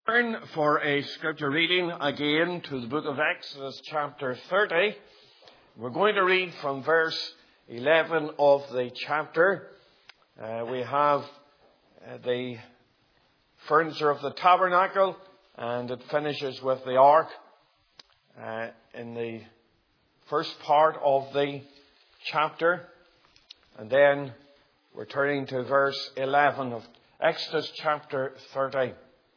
Turn for a scripture reading again to the book of Exodus chapter 30. We're going to read from verse 11 of the chapter. We have the furniture of the tabernacle, and it finishes with the ark in the first part of the chapter. And then we're turning to verse 11 of Exodus chapter 30.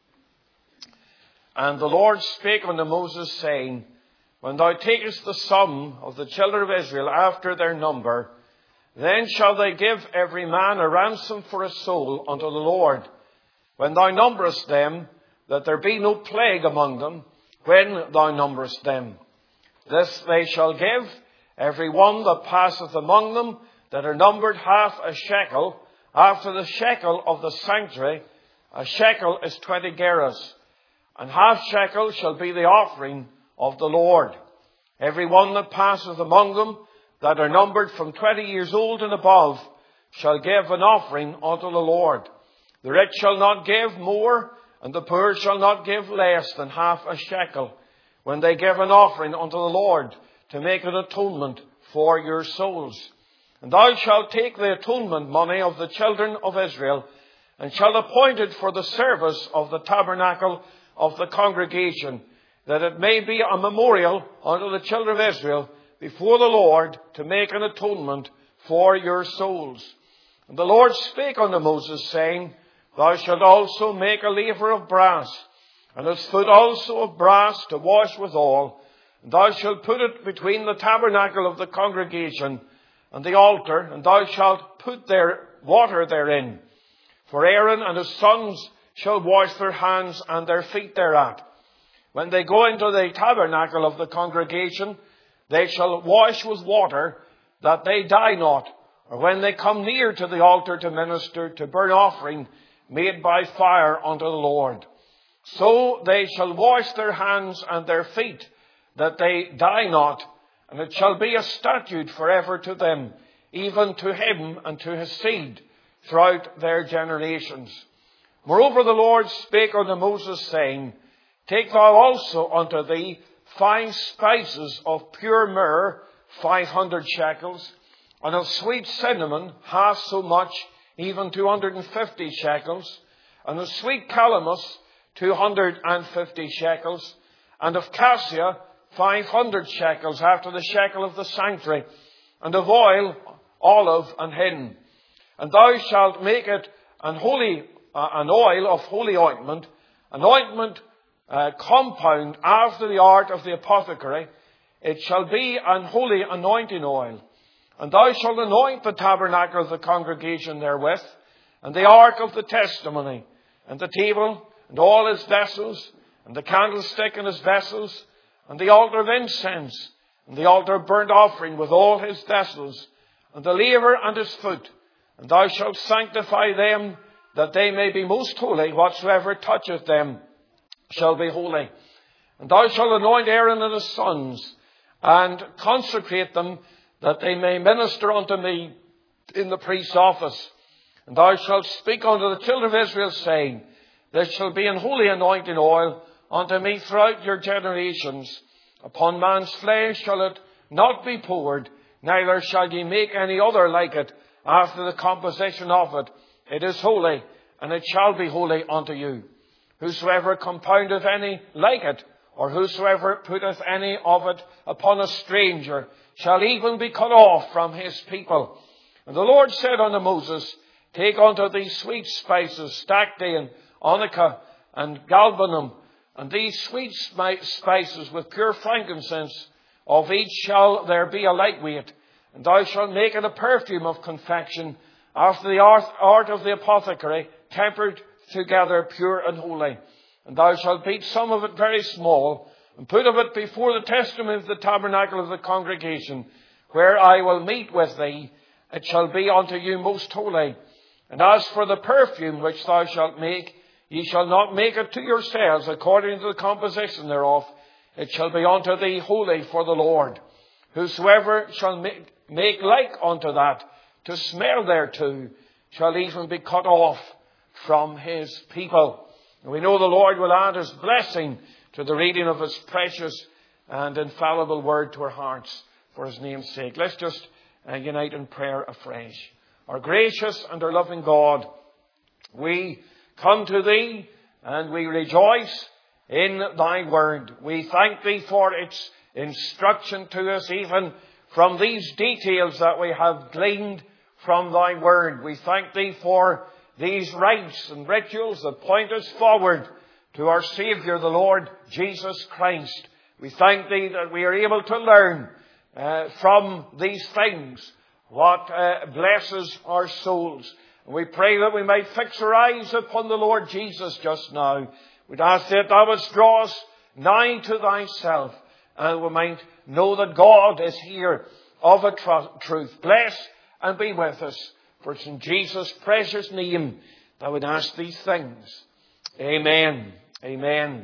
And the Lord spake unto Moses, saying, When thou takest the sum of the children of Israel after their number, then shall they give every man a ransom for a soul unto the Lord, when thou numberest them, that there be no plague among them, when thou numberest them. This they shall give, every one that passeth among them, that are numbered half a shekel, after the shekel of the sanctuary. A shekel is 20 gerahs. And half shekel shall be the offering of the Lord. Every one that passeth among them, that are numbered from 20 years old and above, shall give an offering unto the Lord. The rich shall not give more, and the poor shall not give less than half a shekel, when they give an offering unto the Lord, to make an atonement for your souls. And thou shalt take the atonement money of the children of Israel, and shalt appoint it for the service of the tabernacle of the congregation, that it may be a memorial unto the children of Israel before the Lord, to make an atonement for your souls. And the Lord spake unto Moses, saying, Thou shalt also make a laver of brass, and its foot also of brass to wash withal. And thou shalt put it between the tabernacle of the congregation and the altar, and thou shalt put their water therein. For Aaron and his sons shall wash their hands and their feet thereat. When they go into the tabernacle of the congregation, they shall wash with water, that they die not. Or when they come near to the altar to minister, to burn offering made by fire unto the Lord. So they shall wash their hands and their feet, that they die not. And it shall be a statute forever to them, even to him and to his seed, throughout their generations. Moreover, the Lord spake unto Moses, saying, Take thou also unto thee 5 spices of pure myrrh, 500 shekels, and of sweet cinnamon, half so much, even 250 shekels, and of sweet calamus, 250 shekels, and of cassia, 500 shekels, after the shekel of the sanctuary, and of oil, olive and hin. And thou shalt make it an oil of holy ointment, an ointment compound after the art of the apothecary. It shall be an holy anointing oil. And thou shalt anoint the tabernacle of the congregation therewith, and the ark of the testimony, and the table, and all his vessels, and the candlestick and his vessels, and the altar of incense, and the altar of burnt offering with all his vessels, and the laver and his foot. And thou shalt sanctify them, that they may be most holy. Whatsoever toucheth them shall be holy. And thou shalt anoint Aaron and his sons, and consecrate them, that they may minister unto me in the priest's office. And thou shalt speak unto the children of Israel, saying, This shall be an holy anointing oil unto me throughout your generations. Upon man's flesh shall it not be poured, neither shall ye make any other like it after the composition of it. It is holy, and it shall be holy unto you. Whosoever compoundeth any like it, or whosoever putteth any of it upon a stranger, shall even be cut off from his people. And the Lord said unto Moses, Take unto thee sweet spices, stacte, onycha, and galbanum, and these sweet spices with pure frankincense, of each shall there be a like weight. And thou shalt make it a perfume of confection, after the art of the apothecary, tempered together, pure and holy. And thou shalt beat some of it very small, and put of it before the testimony of the tabernacle of the congregation, where I will meet with thee. It shall be unto you most holy. And as for the perfume which thou shalt make, ye shall not make it to yourselves according to the composition thereof. It shall be unto thee holy for the Lord. Whosoever shall make like unto that, to smell thereto, shall even be cut off from his people. And we know the Lord will add His blessing to the reading of His precious and infallible word to our hearts for His name's sake. Let's just unite in prayer afresh. Our gracious and our loving God, we come to Thee and we rejoice in Thy word. We thank Thee for its instruction to us, even from these details that we have gleaned from Thy word. We thank Thee for these rites and rituals that point us forward to our Saviour, the Lord Jesus Christ. We thank Thee that we are able to learn from these things what blesses our souls. And we pray that we might fix our eyes upon the Lord Jesus just now. We'd ask that Thou wouldst draw us nigh to Thyself, and we might know that God is here of a truth. Bless and be with us. For it's in Jesus' precious name that I would ask these things. Amen. Amen.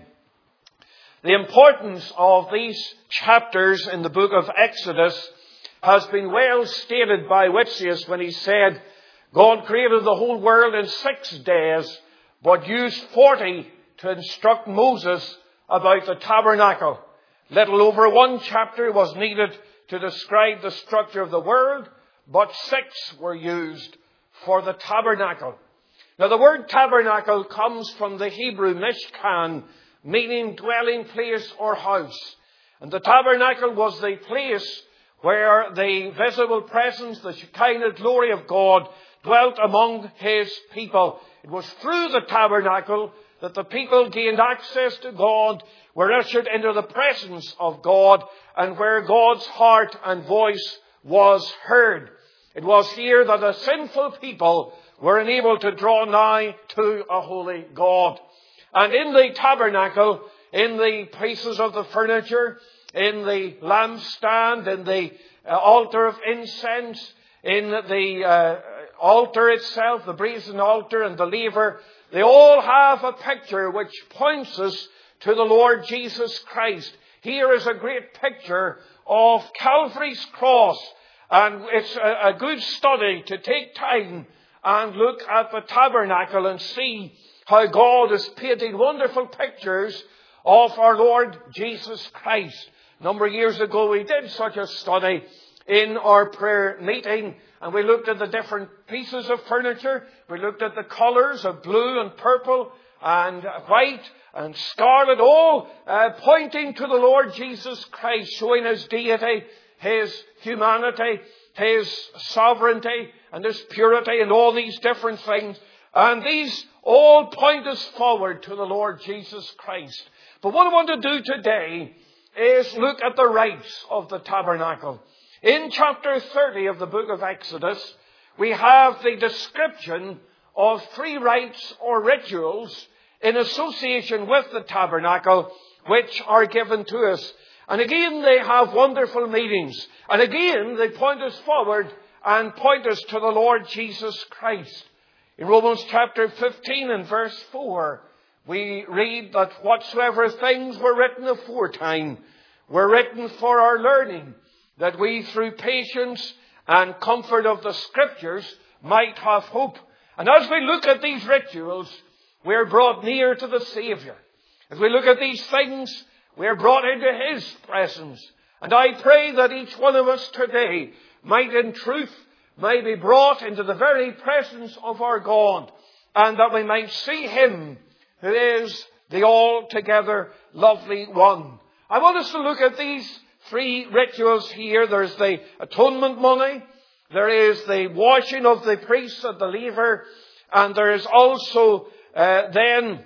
The importance of these chapters in the book of Exodus has been well stated by Whitsius when he said, God created the whole world in 6 days, but used 40 to instruct Moses about the tabernacle. Little over 1 chapter was needed to describe the structure of the world, but 6 were used for the tabernacle. Now the word tabernacle comes from the Hebrew mishkan, meaning dwelling place or house. And the tabernacle was the place where the visible presence, the Shekinah glory of God, dwelt among His people. It was through the tabernacle that the people gained access to God, were ushered into the presence of God, and where God's heart and voice was heard. It was here that a sinful people were enabled to draw nigh to a holy God. And in the tabernacle, in the pieces of the furniture, in the lampstand, in the altar of incense, in the altar itself, the brazen altar and the laver, they all have a picture which points us to the Lord Jesus Christ. Here is a great picture of Calvary's cross, and it's a good study to take time and look at the tabernacle and see how God has painted wonderful pictures of our Lord Jesus Christ. A number of years ago we did such a study in our prayer meeting, and we looked at the different pieces of furniture. We looked at the colours of blue and purple and white and scarlet, all pointing to the Lord Jesus Christ, showing His deity, His humanity, His sovereignty and His purity and all these different things. And these all point us forward to the Lord Jesus Christ. But what I want to do today is look at the rites of the tabernacle. In chapter 30 of the book of Exodus, we have the description of 3 rites or rituals in association with the tabernacle, which are given to us. And again, they have wonderful meanings. And again, they point us forward and point us to the Lord Jesus Christ. In Romans chapter 15 and verse 4, we read that whatsoever things were written aforetime were written for our learning, that we through patience and comfort of the Scriptures might have hope. And as we look at these rituals, we are brought near to the Saviour. As we look at these things, we are brought into His presence. And I pray that each one of us today might in truth may be brought into the very presence of our God, and that we might see Him who is the altogether lovely one. I want us to look at these 3 rituals here. There's the atonement money, there is the washing of the priests at the laver, and there is also then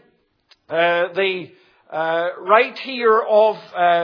the rite here of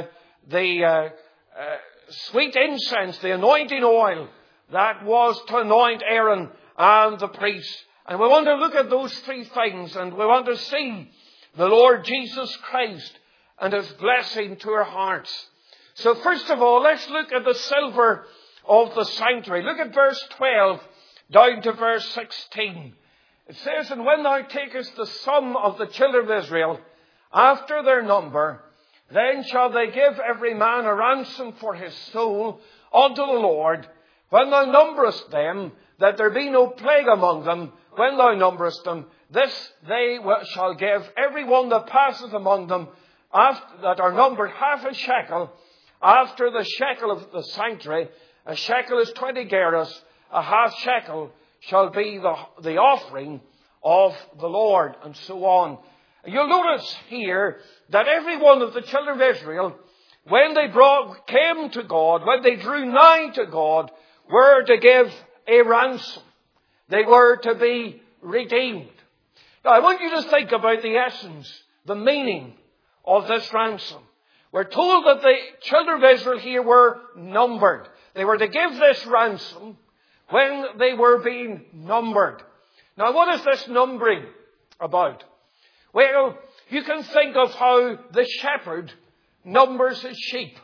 the sweet incense, the anointing oil that was to anoint Aaron and the priests. And we want to look at those 3 things, and we want to see the Lord Jesus Christ and His blessing to our hearts. So first of all, let's look at the silver of the sanctuary. Look at verse 12 down to verse 16. It says, And when thou takest the sum of the children of Israel after their number, then shall they give every man a ransom for his soul unto the Lord, when thou numberest them, that there be no plague among them, when thou numberest them, this they shall give every one that passeth among them, that are numbered half a shekel, after the shekel of the sanctuary. A shekel is 20 gerahs, a half shekel shall be the offering of the Lord, and so on. You'll notice here that every one of the children of Israel, when they came to God, when they drew nigh to God, were to give a ransom. They were to be redeemed. Now, I want you to think about the essence, the meaning of this ransom. We're told that the children of Israel here were numbered. They were to give this ransom when they were being numbered. Now, what is this numbering about? Well, you can think of how the shepherd numbers his sheep,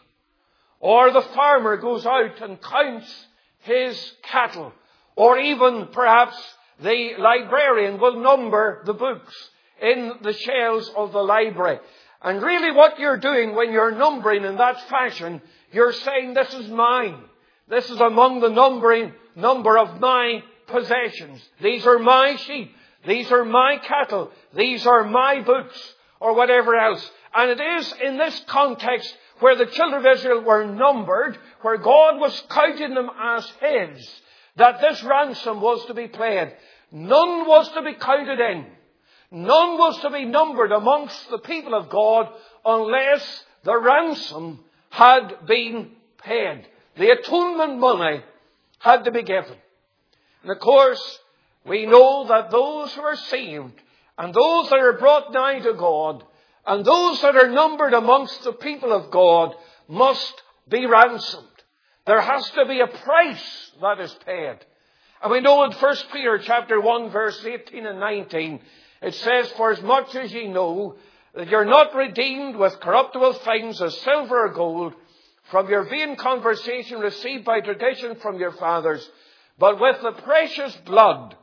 or the farmer goes out and counts his cattle, or even perhaps the librarian will number the books in the shelves of the library. And really what you're doing when you're numbering in that fashion, you're saying, this is mine. This is among the number of my possessions. These are my sheep. These are my cattle. These are my books, or whatever else. And it is in this context where the children of Israel were numbered, where God was counting them as His, that this ransom was to be paid. None was to be counted in. None was to be numbered amongst the people of God unless the ransom had been paid. The atonement money had to be given. And of course, we know that those who are saved, and those that are brought nigh to God, and those that are numbered amongst the people of God, must be ransomed. There has to be a price that is paid. And we know in 1 Peter chapter 1, verse 18 and 19, it says, for as much as ye know that you're not redeemed with corruptible things as silver or gold, from your vain conversation received by tradition from your fathers, but with the precious blood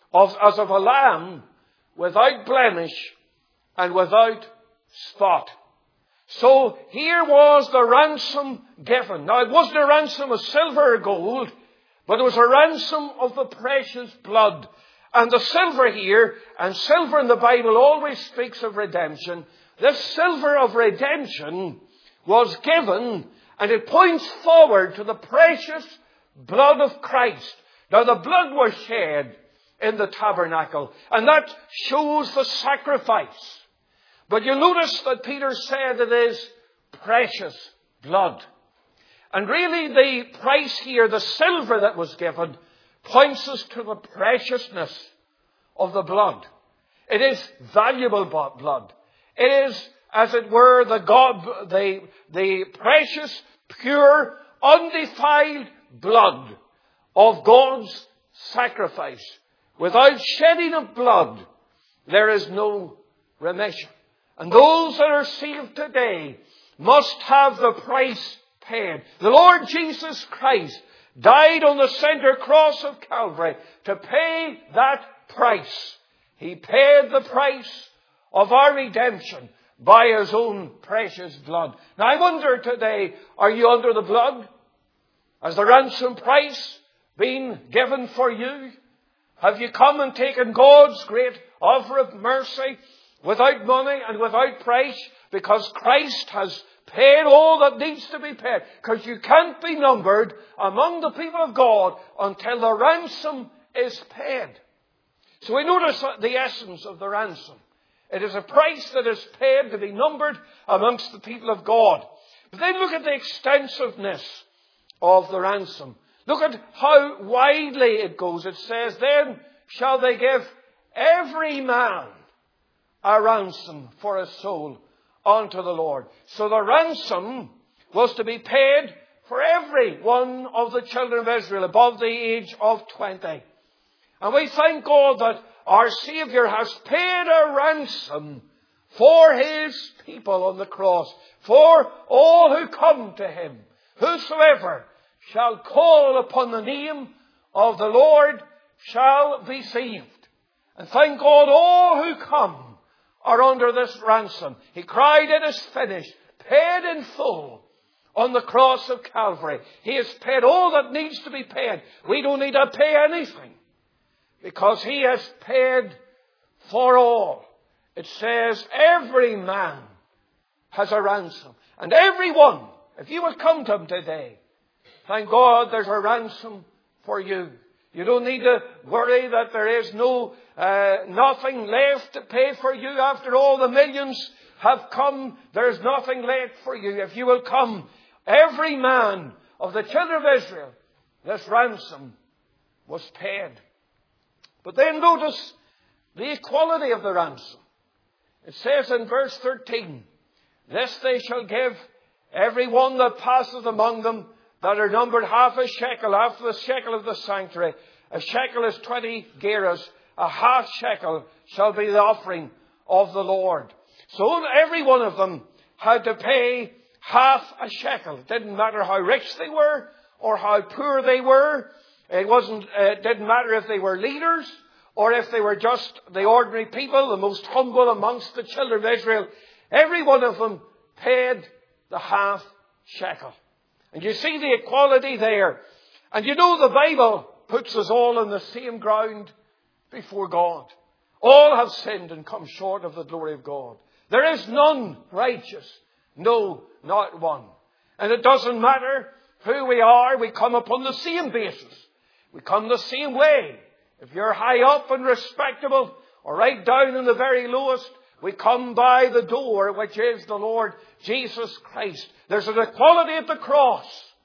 as of a lamb, without blemish and without spot. So here was the ransom given. Now it wasn't a ransom of silver or gold, but it was a ransom of the precious blood. And the silver here, and silver in the Bible always speaks of redemption. This silver of redemption was given, and it points forward to the precious blood of Christ. Now the blood was shed in the tabernacle, and that shows the sacrifice. But you notice that Peter said it is precious blood. And really the price here, the silver that was given, points us to the preciousness of the blood. It is valuable blood. It is, as it were, the precious, pure, undefiled blood of God's sacrifice. Without shedding of blood, there is no remission. And those that are saved today must have the price paid. The Lord Jesus Christ died on the center cross of Calvary to pay that price. He paid the price of our redemption by His own precious blood. Now I wonder today, are you under the blood? Has the ransom price been given for you? Have you come and taken God's great offer of mercy without money and without price? Because Christ has paid all that needs to be paid. Because you can't be numbered among the people of God until the ransom is paid. So we notice the essence of the ransom. It is a price that is paid to be numbered amongst the people of God. But then look at the extensiveness of the ransom. Look at how widely it goes. It says, then shall they give every man a ransom for a soul unto the Lord. So the ransom was to be paid for every one of the children of Israel above the age of 20. And we thank God that our Saviour has paid a ransom for His people on the cross, for all who come to Him. Whosoever shall call upon the name of the Lord shall be saved. And thank God, all who come are under this ransom. He cried, it is finished, paid in full on the cross of Calvary. He has paid all that needs to be paid. We don't need to pay anything. because he has paid for all. It says every man has a ransom. And everyone, if you will come to him today, thank God there's a ransom for you. You don't need to worry that there is nothing left to pay for you. After all the millions have come, there's nothing left for you. If you will come, every man of the children of Israel, this ransom was paid. But then notice the equality of the ransom. It says in verse 13, this they shall give every one that passeth among them that are numbered half a shekel, half the shekel of the sanctuary. A shekel is 20 gerahs. A half shekel shall be the offering of the Lord. So every one of them had to pay half a shekel. It didn't matter how rich they were or how poor they were. It didn't matter if they were leaders or if they were just the ordinary people, the most humble amongst the children of Israel. Every one of them paid the half shekel. And you see the equality there. And you know the Bible puts us all on the same ground before God. All have sinned and come short of the glory of God. There is none righteous. No, not one. And it doesn't matter who we are. We come upon the same basis. We come the same way. If you're high up and respectable or right down in the very lowest, we come by the door, which is the Lord Jesus Christ. There's an equality at the cross.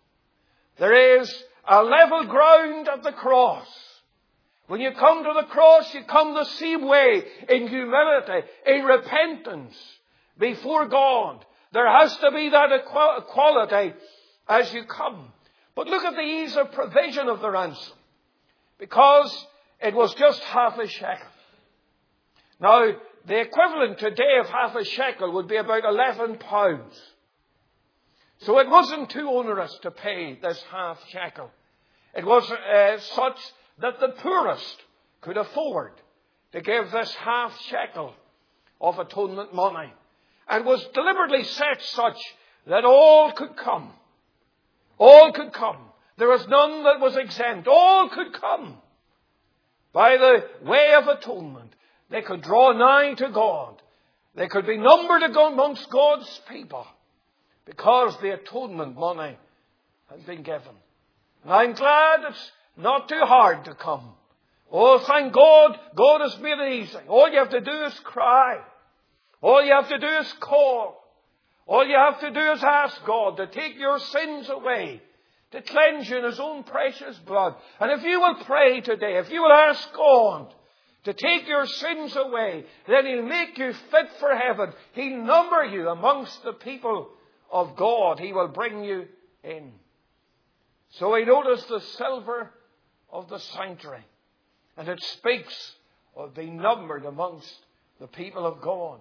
There is a level ground at the cross. When you come to the cross, you come the same way, in humility, in repentance, before God. There has to be that equality as you come. But look at the ease of provision of the ransom. Because it was just half a shekel. Now, the equivalent today of half a shekel would be about 11 pounds. So it wasn't too onerous to pay this half shekel. It was such that the poorest could afford to give this half shekel of atonement money. And was deliberately set such that all could come. All could come. There was none that was exempt. All could come. By the way of atonement, they could draw nigh to God. They could be numbered amongst God's people because the atonement money had been given. And I'm glad it's not too hard to come. Oh, thank God, God has made it easy. All you have to do is cry. All you have to do is call. All you have to do is ask God to take your sins away, to cleanse you in His own precious blood. And if you will pray today, if you will ask God to take your sins away, then He'll make you fit for heaven. He'll number you amongst the people of God. He will bring you in. So we notice the silver of the sanctuary. And it speaks of being numbered amongst the people of God.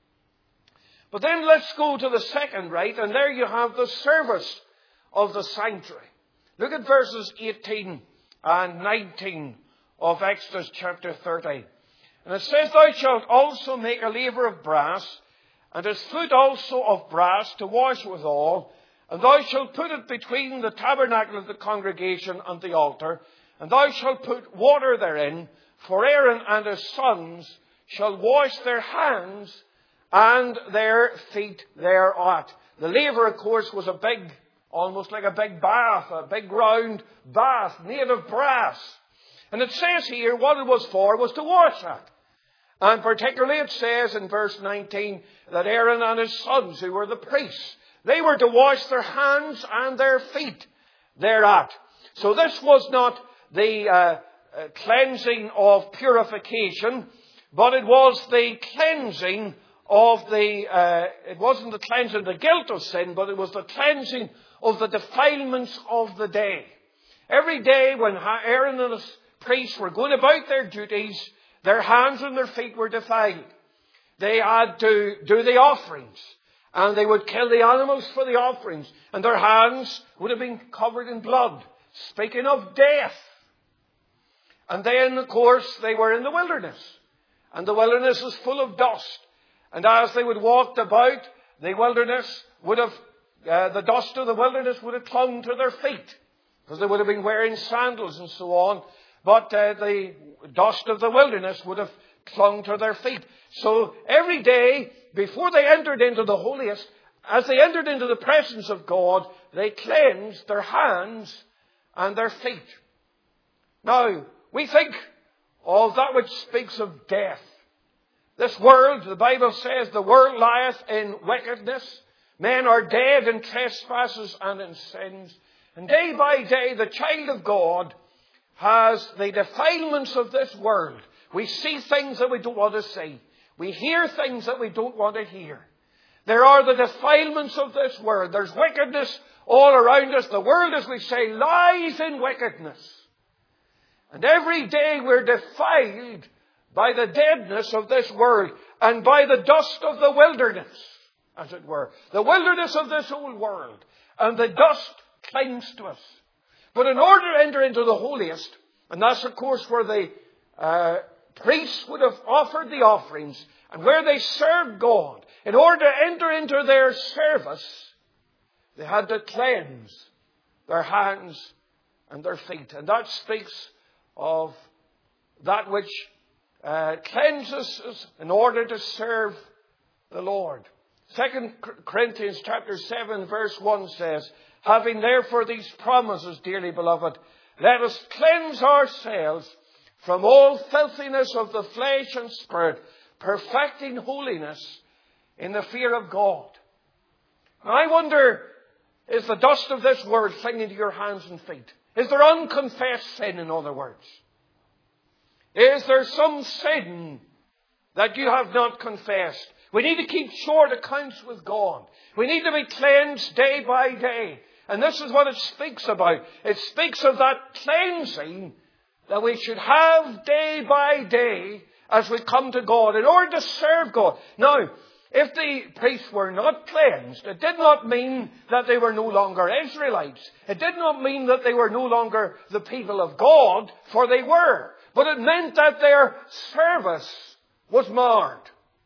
But then let's go to the second rite, and there you have the service of the sanctuary. Look at verses 18 and 19 of Exodus chapter 30. And it says, Thou shalt also make a laver of brass, and his foot also of brass to wash withal, and thou shalt put it between the tabernacle of the congregation and the altar, and thou shalt put water therein, for Aaron and his sons shall wash their hands and their feet thereat. The laver, of course, was a big, almost like a big bath, a big round bath made of brass. And it says here what it was for was to wash it. And particularly it says in verse 19 that Aaron and his sons, who were the priests, they were to wash their hands and their feet thereat. So this was not the cleansing of purification, but it was the cleansing of it wasn't the cleansing of the guilt of sin, but it was the cleansing of the defilements of the day. Every day when Aaron and his priests were going about their duties, their hands and their feet were defiled. They had to do the offerings, and they would kill the animals for the offerings, and their hands would have been covered in blood, speaking of death. And then, of course, they were in the wilderness, and the wilderness was full of dust. And as they would walk about, the wilderness would have, the dust of the wilderness would have clung to their feet, because they would have been wearing sandals and so on. but the dust of the wilderness would have clung to their feet. So every day, before they entered into the holiest, as they entered into the presence of God, they cleansed their hands and their feet. Now, we think of that which speaks of death. This world, the Bible says, the world lieth in wickedness. Men are dead in trespasses and in sins. And day by day, the child of God has the defilements of this world. We see things that we don't want to see. We hear things that we don't want to hear. There are the defilements of this world. There's wickedness all around us. The world, as we say, lies in wickedness. And every day we're defiled by the deadness of this world and by the dust of the wilderness, as it were. The wilderness of this old world. And the dust clings to us. But in order to enter into the holiest, and that's of course where the priests would have offered the offerings and where they served God, in order to enter into their service, they had to cleanse their hands and their feet. And that speaks of that which cleanses us in order to serve the Lord. 2 Corinthians chapter 7 verse 1 says, having therefore these promises, dearly beloved, let us cleanse ourselves from all filthiness of the flesh and spirit, perfecting holiness in the fear of God. Now I wonder, is the dust of this world clinging to your hands and feet? Is there unconfessed sin, in other words? Is there some sin that you have not confessed? We need to keep short accounts with God. We need to be cleansed day by day. And this is what it speaks about. It speaks of that cleansing that we should have day by day as we come to God in order to serve God. Now, if the priests were not cleansed, it did not mean that they were no longer Israelites. It did not mean that they were no longer the people of God, for they were. But it meant that their service was marred.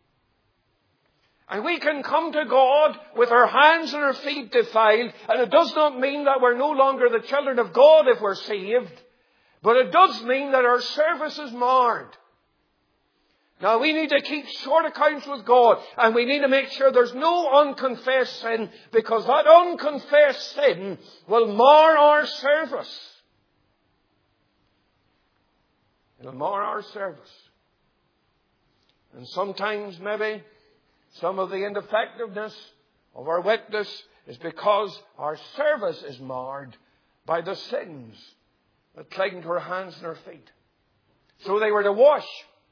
And we can come to God with our hands and our feet defiled, and it does not mean that we're no longer the children of God if we're saved, but it does mean that our service is marred. Now we need to keep short accounts with God, and we need to make sure there's no unconfessed sin, because that unconfessed sin will mar our service. It'll mar our service. And sometimes maybe some of the ineffectiveness of our witness is because our service is marred by the sins that cling to our hands and our feet. So they were to wash.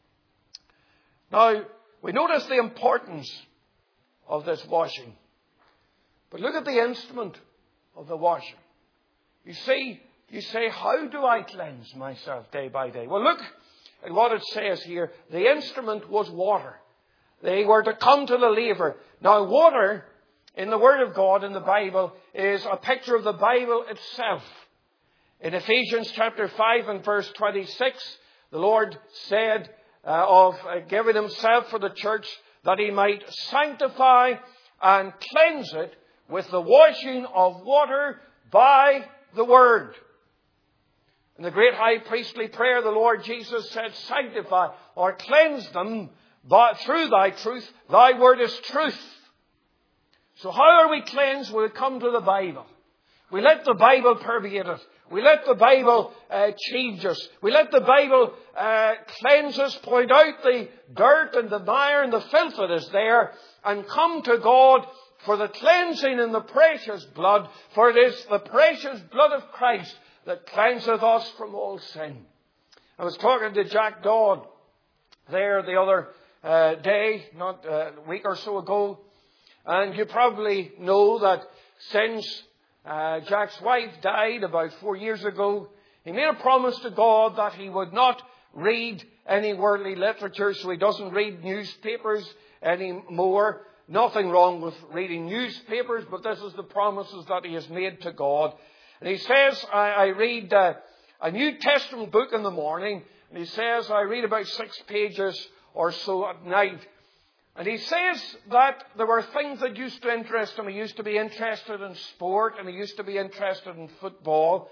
Now, we notice the importance of this washing. But look at the instrument of the washing. You say, how do I cleanse myself day by day? Well, look at what it says here. The instrument was water. They were to come to the laver. Now, water in the Word of God in the Bible is a picture of the Bible itself. In Ephesians chapter 5 and verse 26, the Lord said of giving himself for the church that he might sanctify and cleanse it with the washing of water by the Word. In the great high priestly prayer, the Lord Jesus said, sanctify or cleanse them through thy truth. Thy word is truth. So how are we cleansed when we come to the Bible? We let the Bible permeate us. We let the Bible change us. We let the Bible cleanse us, point out the dirt and the mire and the filth that is there, and come to God for the cleansing in the precious blood. For it is the precious blood of Christ that cleanseth us from all sin. I was talking to Jack Dodd there the other day, not a week or so ago, and you probably know that since Jack's wife died about 4 years ago, he made a promise to God that he would not read any worldly literature, so he doesn't read newspapers anymore. Nothing wrong with reading newspapers, but this is the promises that he has made to God. And he says, I read a New Testament book in the morning, and he says, I read about 6 pages or so at night. And he says that there were things that used to interest him. He used to be interested in sport, and he used to be interested in football.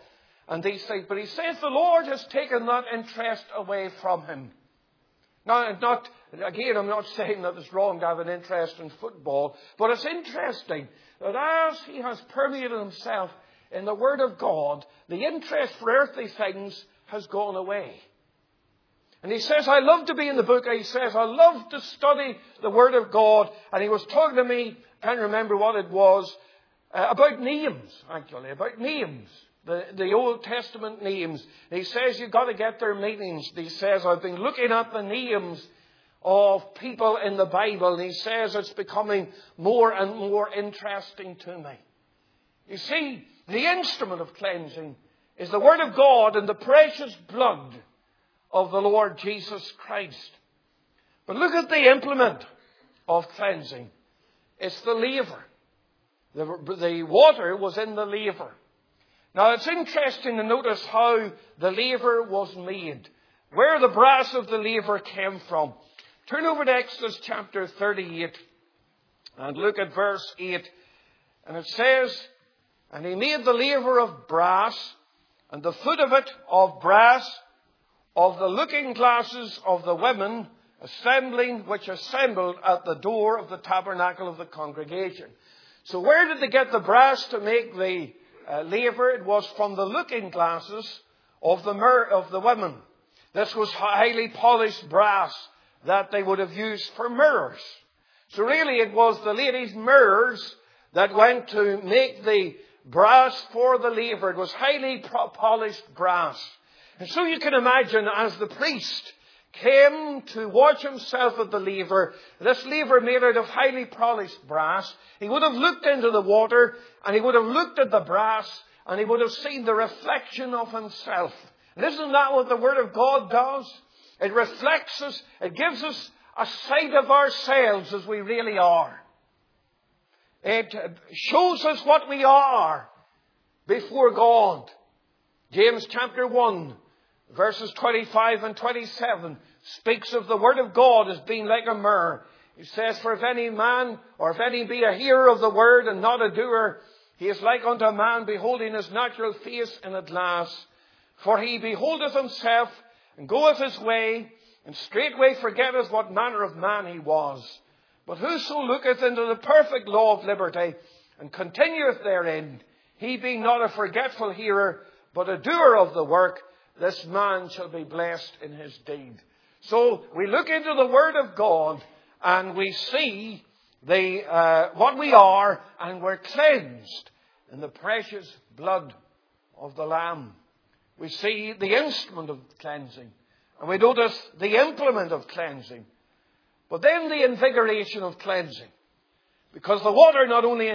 and these things. But he says the Lord has taken that interest away from him. Now, again, I'm not saying that it's wrong to have an interest in football, but it's interesting that as he has permeated himself in the Word of God, the interest for earthly things has gone away. And he says, I love to be in the book. He says, I love to study the Word of God. And he was talking to me, I can't remember what it was, about names, actually, about names. The Old Testament names. He says you've got to get their meanings. He says, I've been looking at the names of people in the Bible. And he says it's becoming more and more interesting to me. You see, the instrument of cleansing is the Word of God and the precious blood of the Lord Jesus Christ. But look at the implement of cleansing. It's the laver. The water was in the laver. Now, it's interesting to notice how the laver was made, where the brass of the laver came from. Turn over to Exodus chapter 38 and look at verse 8. And it says, and he made the laver of brass, and the foot of it of brass, of the looking glasses of the women which assembled at the door of the tabernacle of the congregation. So where did they get the brass to make the laver? It was from the looking glasses of the women. This was highly polished brass that they would have used for mirrors. So really it was the ladies' mirrors that went to make the brass for the laver. It was highly polished brass. And so you can imagine as the priest came to wash himself at the laver, this laver made out of highly polished brass, he would have looked into the water and he would have looked at the brass and he would have seen the reflection of himself. And isn't that what the Word of God does? It reflects us, it gives us a sight of ourselves as we really are. It shows us what we are before God. James chapter 1, verses 25 and 27 speaks of the Word of God as being like a mirror. He says, for if any man, or if any be a hearer of the Word and not a doer, he is like unto a man beholding his natural face in a glass. For he beholdeth himself, and goeth his way, and straightway forgetteth what manner of man he was. But whoso looketh into the perfect law of liberty, and continueth therein, he being not a forgetful hearer, but a doer of the work, this man shall be blessed in his deed. So we look into the Word of God and we see what we are, and we're cleansed in the precious blood of the Lamb. We see the instrument of cleansing, and we notice the implement of cleansing. But then the invigoration of cleansing. Because the water not only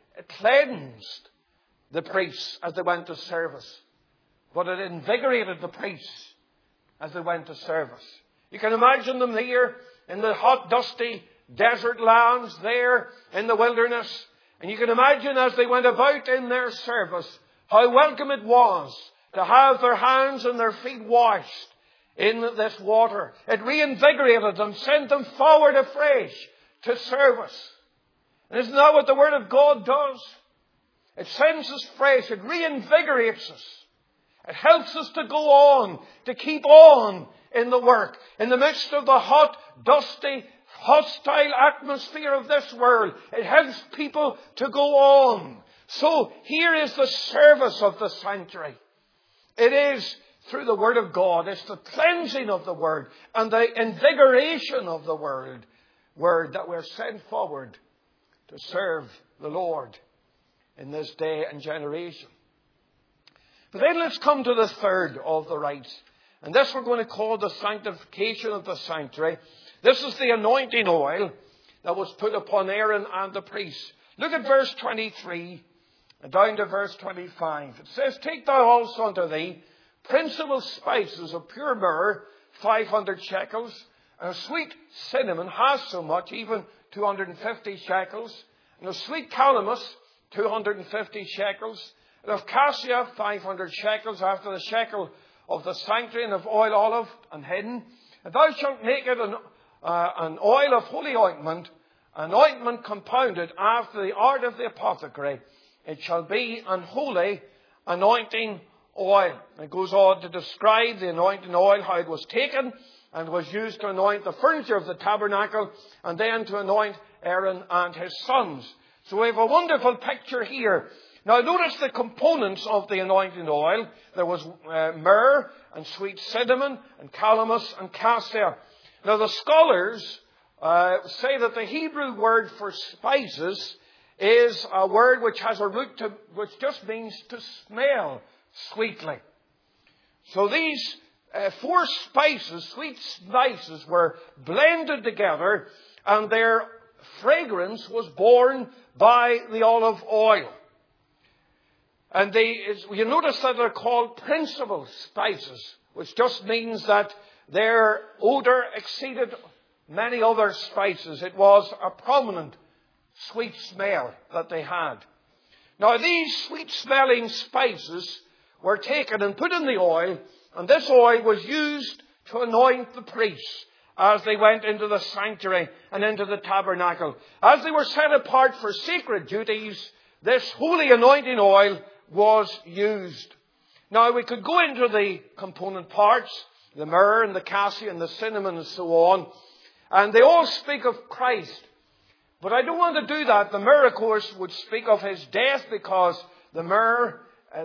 cleansed the priests as they went to service, but it invigorated the priests as they went to service. You can imagine them here in the hot, dusty desert lands there in the wilderness. And you can imagine as they went about in their service how welcome it was to have their hands and their feet washed in this water. It reinvigorated them, sent them forward afresh to service. And isn't that what the Word of God does? It sends us fresh. It reinvigorates us. It helps us to go on, to keep on in the work. In the midst of the hot, dusty, hostile atmosphere of this world, it helps people to go on. So here is the service of the sanctuary. It is through the Word of God. It's the cleansing of the Word and the invigoration of the Word that we're sent forward to serve the Lord in this day and generation. But then let's come to the third of the rites. And this we're going to call the sanctification of the sanctuary. This is the anointing oil that was put upon Aaron and the priests. Look at verse 23 and down to verse 25. It says, take thou also unto thee principal spices of pure myrrh, 500 shekels, and of sweet cinnamon, half so much, even 250 shekels, and of sweet calamus, 250 shekels, and of cassia, 500 shekels, after the shekel of the sanctuary, and of oil olive and hidden. And thou shalt make it an oil of holy ointment, an ointment compounded after the art of the apothecary. It shall be an holy anointing oil. It goes on to describe the anointing oil, how it was taken and was used to anoint the furniture of the tabernacle and then to anoint Aaron and his sons. So we have a wonderful picture here. Now notice the components of the anointing oil. There was myrrh and sweet cinnamon and calamus and cassia. Now the scholars say that the Hebrew word for spices is a word which has a root which just means to smell sweetly. So these 4 spices, sweet spices, were blended together, and their fragrance was borne by the olive oil. And you notice that they're called principal spices, which just means that their odor exceeded many other spices. It was a prominent sweet smell that they had. Now these sweet-smelling spices were taken and put in the oil, and this oil was used to anoint the priests as they went into the sanctuary and into the tabernacle. As they were set apart for sacred duties, this holy anointing oil was used. Now we could go into the component parts, the myrrh and the cassia and the cinnamon and so on, and they all speak of Christ. But I don't want to do that. The myrrh, of course, would speak of his death, because the myrrh,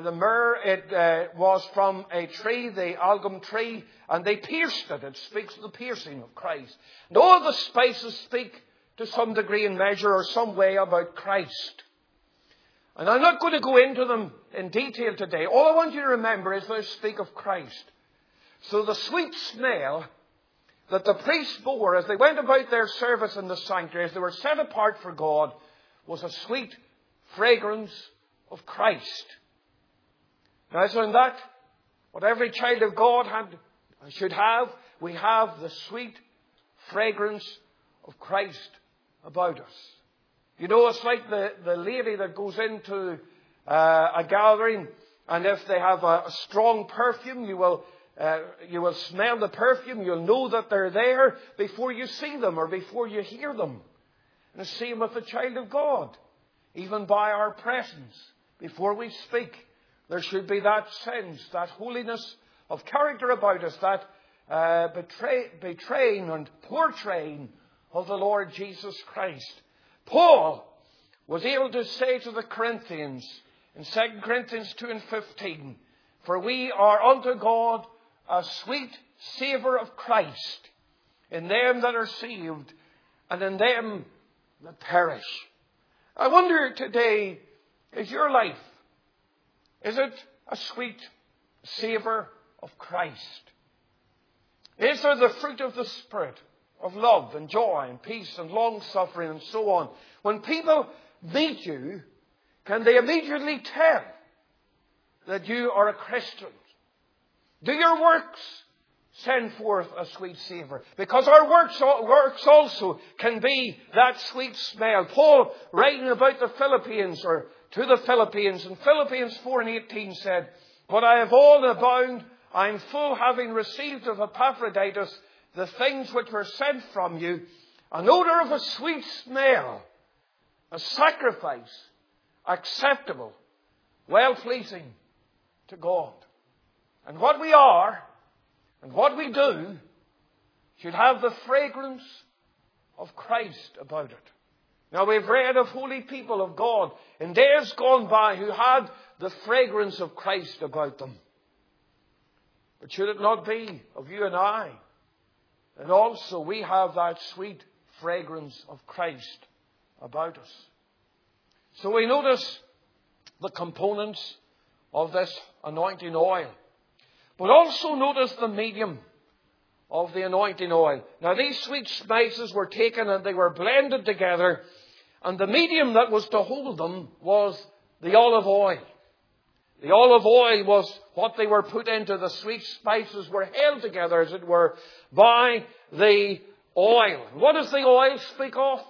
it was from a tree, the algum tree, and they pierced it. It speaks of the piercing of Christ. And all the spices speak to some degree and measure or some way about Christ. And I'm not going to go into them in detail today. All I want you to remember is they speak of Christ. So the sweet smell that the priests bore as they went about their service in the sanctuary, as they were set apart for God, was a sweet fragrance of Christ. Now, isn't that what every child of God should have? We have the sweet fragrance of Christ about us. You know, it's like the lady that goes into a gathering, and if they have a strong perfume, you will smell the perfume. You'll know that they're there before you see them or before you hear them. And the same with the child of God. Even by our presence, before we speak, there should be that sense, that holiness of character about us, that betraying and portraying of the Lord Jesus Christ. Paul was able to say to the Corinthians in 2 Corinthians 2:15, "For we are unto God a sweet savour of Christ in them that are saved and in them that perish." I wonder today, is your life, is it a sweet savour of Christ? Is there the fruit of the Spirit of love and joy and peace and long-suffering and so on? When people meet you, can they immediately tell that you are a Christian? Do your works send forth a sweet savour? Because our works also can be that sweet smell. Paul, writing about the Philippians, or to the Philippians, in Philippians 4:18 said, "But I have all abound, I am full, having received of Epaphroditus the things which were sent from you, an odour of a sweet smell, a sacrifice acceptable, well-pleasing to God." And what we are and what we do should have the fragrance of Christ about it. Now, we've read of holy people of God in days gone by who had the fragrance of Christ about them. But should it not be of you and I? And also we have that sweet fragrance of Christ about us. So we notice the components of this anointing oil. But also notice the medium of the anointing oil. Now these sweet spices were taken and they were blended together. And the medium that was to hold them was the olive oil. The olive oil was what they were put into. The sweet spices were held together, as it were, by the oil. What does the oil speak of?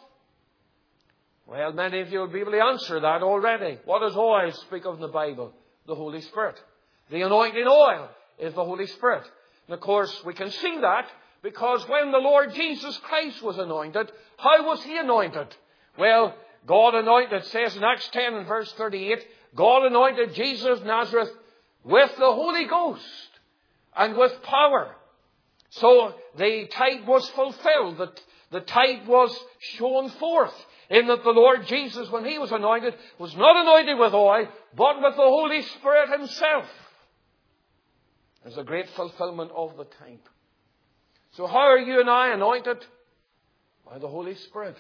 Well, many of you will be able to answer that already. What does oil speak of in the Bible? The Holy Spirit. The anointing oil is the Holy Spirit. And of course, we can see that because when the Lord Jesus Christ was anointed, how was he anointed? Well, God anointed, it says in Acts 10 and verse 38, God anointed Jesus of Nazareth with the Holy Ghost and with power. So the type was fulfilled. The type was shown forth in that the Lord Jesus, when he was anointed, was not anointed with oil, but with the Holy Spirit himself. There's a great fulfillment of the type. So how are you and I anointed? By the Holy Spirit.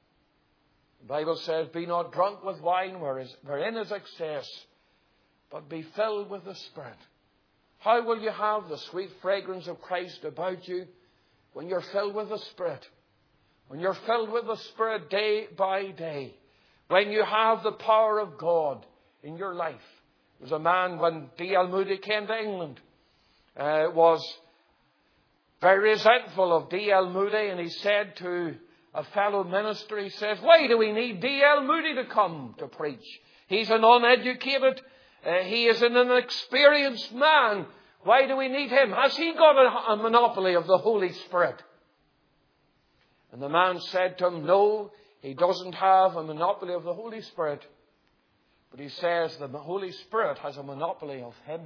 The Bible says, be not drunk with wine wherein is excess, but be filled with the Spirit. How will you have the sweet fragrance of Christ about you? When you're filled with the Spirit. When you're filled with the Spirit day by day. When you have the power of God in your life. There was a man, when D.L. Moody came to England, was very resentful of D.L. Moody, and he said to a fellow minister, he says, why do we need D.L. Moody to come to preach? He's an uneducated, he is an inexperienced man. Why do we need him? Has he got a monopoly of the Holy Spirit? And the man said to him, no, he doesn't have a monopoly of the Holy Spirit. But he says the Holy Spirit has a monopoly of him.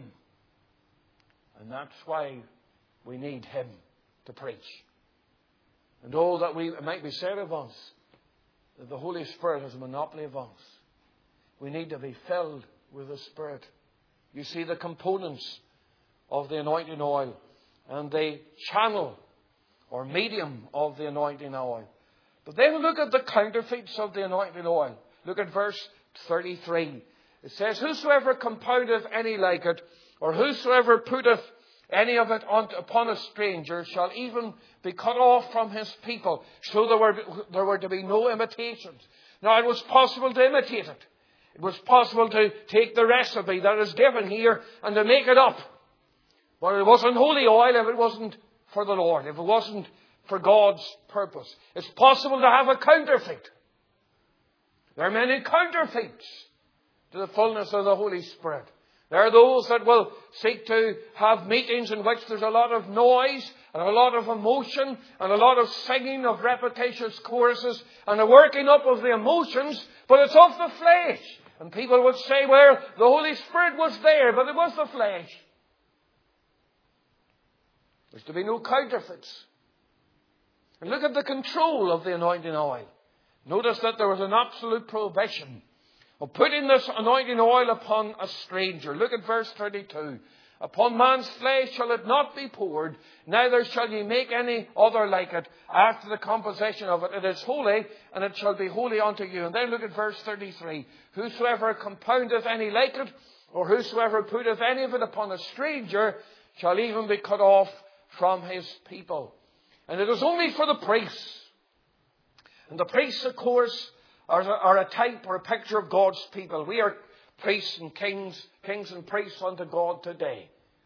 And that's why we need him to preach. And all that it might be said of us, that the Holy Spirit has a monopoly of us. We need to be filled with the Spirit. You see the components of the anointing oil and the channel or medium of the anointing oil. But then look at the counterfeits of the anointing oil. Look at verse 33. It says, whosoever compoundeth any like it, or whosoever putteth any of it upon a stranger, shall even be cut off from his people. So there were to be no imitations. Now it was possible to imitate it. It was possible to take the recipe that is given here and to make it up. But it wasn't holy oil if it wasn't for the Lord, if it wasn't for God's purpose. It's possible to have a counterfeit. There are many counterfeits to the fullness of the Holy Spirit. There are those that will seek to have meetings in which there's a lot of noise and a lot of emotion and a lot of singing of repetitious choruses and a working up of the emotions, but it's of the flesh. And people would say, well, the Holy Spirit was there, but it was the flesh. There's to be no counterfeits. And look at the control of the anointing oil. Notice that there was an absolute prohibition of putting this anointing oil upon a stranger. Look at verse 32. Upon man's flesh shall it not be poured, neither shall ye make any other like it after the composition of it. It is holy, and it shall be holy unto you. And then look at verse 33. Whosoever compoundeth any like it, or whosoever putteth any of it upon a stranger, shall even be cut off from his people. And it is only for the priests. And the priests, of course, are a type or a picture of God's people. We are priests and kings and priests unto God today.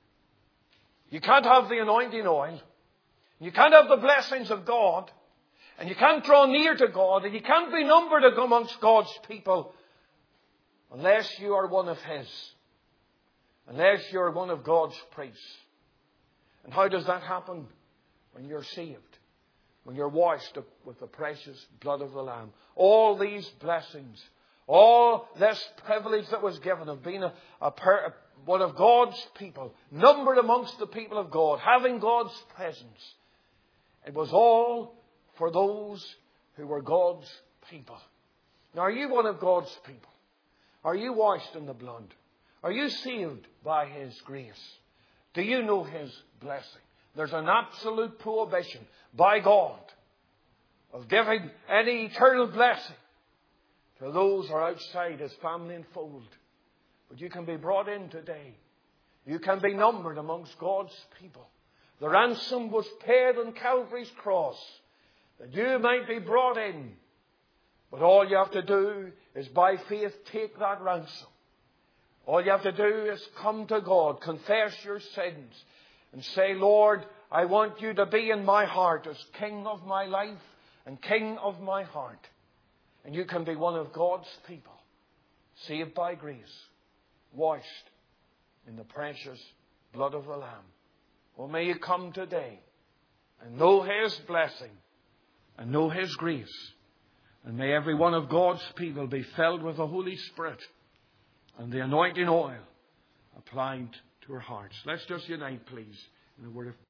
You can't have the anointing oil. You can't have the blessings of God. And you can't draw near to God. And you can't be numbered amongst God's people unless you are one of His. Unless you're one of God's priests. And how does that happen? When you're saved. When you're washed up with the precious blood of the Lamb. All these blessings, all this privilege that was given of being one of God's people, numbered amongst the people of God, having God's presence. It was all for those who were God's people. Now, are you one of God's people? Are you washed in the blood? Are you saved by His grace? Do you know His blessing? There's an absolute prohibition by God of giving any eternal blessing to those who are outside His family and fold. But you can be brought in today. You can be numbered amongst God's people. The ransom was paid on Calvary's cross that you might be brought in. But all you have to do is by faith take that ransom. All you have to do is come to God, confess your sins, and say, Lord, I want you to be in my heart as King of my life and King of my heart. And you can be one of God's people, saved by grace, washed in the precious blood of the Lamb. Well, may you come today and know His blessing and know His grace. And may every one of God's people be filled with the Holy Spirit and the anointing oil applied to our hearts. Let's just unite, please, in a word of prayer.